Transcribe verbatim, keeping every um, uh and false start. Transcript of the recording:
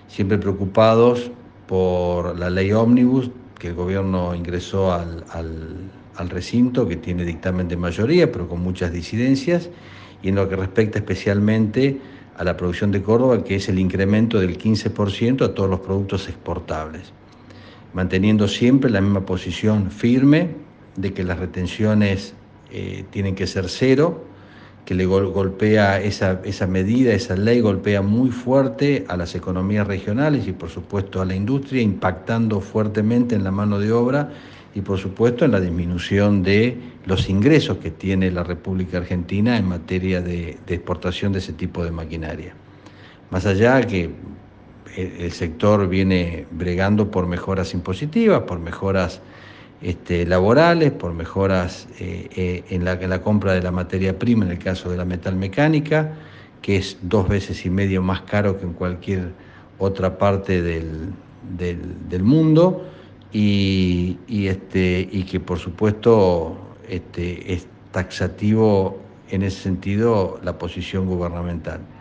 siempre preocupados por la ley ómnibus que el gobierno ingresó al, al, al recinto, que tiene dictamen de mayoría, pero con muchas disidencias, y en lo que respecta especialmente a la producción de Córdoba, que es el incremento del quince por ciento a todos los productos exportables, manteniendo siempre la misma posición firme de que las retenciones eh, tienen que ser cero, que le gol golpea esa, esa medida, esa ley golpea muy fuerte a las economías regionales y por supuesto a la industria, impactando fuertemente en la mano de obra y por supuesto en la disminución de los ingresos que tiene la República Argentina en materia de, de exportación de ese tipo de maquinaria. Más allá que el sector viene bregando por mejoras impositivas, por mejoras este, laborales, por mejoras eh, eh, en, la, en la compra de la materia prima, en el caso de la metalmecánica, que es dos veces y medio más caro que en cualquier otra parte del, del, del mundo, y, y, este, y que por supuesto este, es taxativo en ese sentido la posición gubernamental.